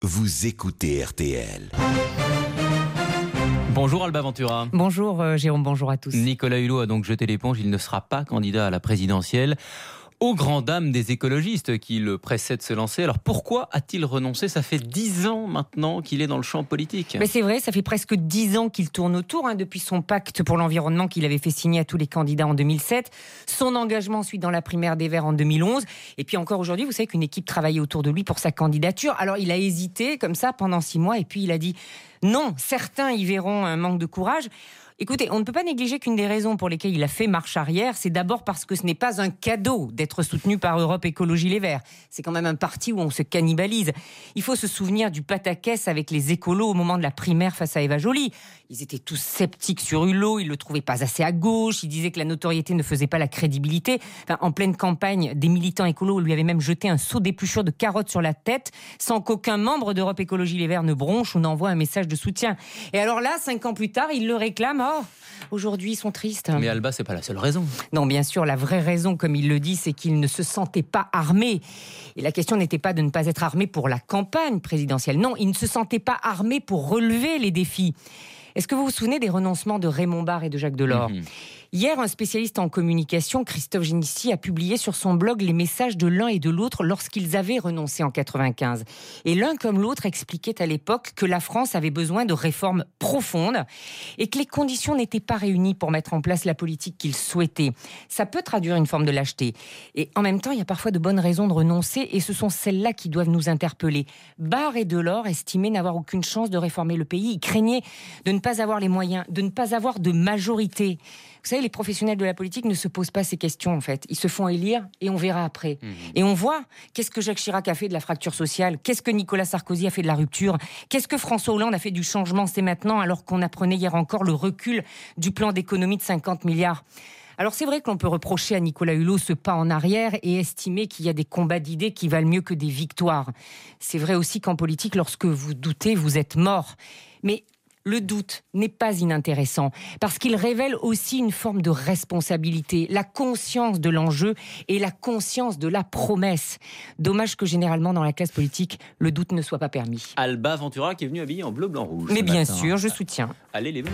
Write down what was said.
Vous écoutez RTL. Bonjour Alba Ventura. Bonjour Jérôme, bonjour à tous. Nicolas Hulot a donc jeté l'éponge, il ne sera pas candidat à la présidentielle. Aux grandes dames des écologistes qui le pressaient de se lancer. Alors pourquoi a-t-il renoncé ? Ça fait 10 ans maintenant qu'il est dans le champ politique. Mais c'est vrai, ça fait presque 10 ans qu'il tourne autour, depuis son pacte pour l'environnement qu'il avait fait signer à tous les candidats en 2007, son engagement ensuite dans la primaire des Verts en 2011, et puis encore aujourd'hui, vous savez qu'une équipe travaillait autour de lui pour sa candidature. Alors il a hésité comme ça pendant 6 mois, et puis il a dit non, certains y verront un manque de courage. Écoutez, on ne peut pas négliger qu'une des raisons pour lesquelles il a fait marche arrière, c'est d'abord parce que ce n'est pas un cadeau d'être soutenu par Europe Écologie Les Verts. C'est quand même un parti où on se cannibalise. Il faut se souvenir du pataquès avec les écolos au moment de la primaire face à Eva Joly. Ils étaient tous sceptiques sur Hulot, ils le trouvaient pas assez à gauche, ils disaient que la notoriété ne faisait pas la crédibilité. En pleine campagne, des militants écolos lui avaient même jeté un seau d'épluchure de carottes sur la tête, sans qu'aucun membre d'Europe Écologie Les Verts ne bronche ou n'envoie un message de soutien. Et alors là, 5 ans plus tard, ils le réclament. Aujourd'hui, ils sont tristes. Mais Alba, c'est pas la seule raison. Non, bien sûr, la vraie raison, comme il le dit, c'est qu'il ne se sentait pas armé. Et la question n'était pas de ne pas être armé pour la campagne présidentielle. Non, il ne se sentait pas armé pour relever les défis. Est-ce que vous vous souvenez des renoncements de Raymond Barre et de Jacques Delors ? Hier, un spécialiste en communication, Christophe Génissi, a publié sur son blog les messages de l'un et de l'autre lorsqu'ils avaient renoncé en 95. Et l'un comme l'autre expliquait à l'époque que la France avait besoin de réformes profondes et que les conditions n'étaient pas réunies pour mettre en place la politique qu'ils souhaitaient. Ça peut traduire une forme de lâcheté. Et en même temps, il y a parfois de bonnes raisons de renoncer et ce sont celles-là qui doivent nous interpeller. Barre et Delors estimaient n'avoir aucune chance de réformer le pays. Ils craignaient de ne pas avoir les moyens, de ne pas avoir de majorité. Vous savez, les professionnels de la politique ne se posent pas ces questions, en fait. Ils se font élire et on verra après. Et on voit qu'est-ce que Jacques Chirac a fait de la fracture sociale, qu'est-ce que Nicolas Sarkozy a fait de la rupture, qu'est-ce que François Hollande a fait du changement, c'est maintenant, alors qu'on apprenait hier encore le recul du plan d'économie de 50 milliards. Alors c'est vrai qu'on peut reprocher à Nicolas Hulot ce pas en arrière et estimer qu'il y a des combats d'idées qui valent mieux que des victoires. C'est vrai aussi qu'en politique, lorsque vous doutez, vous êtes mort. Mais le doute n'est pas inintéressant parce qu'il révèle aussi une forme de responsabilité, la conscience de l'enjeu et la conscience de la promesse. Dommage que généralement dans la classe politique, le doute ne soit pas permis. Alba Ventura qui est venue habillée en bleu, blanc, rouge. Mais bien sûr, je soutiens. Allez les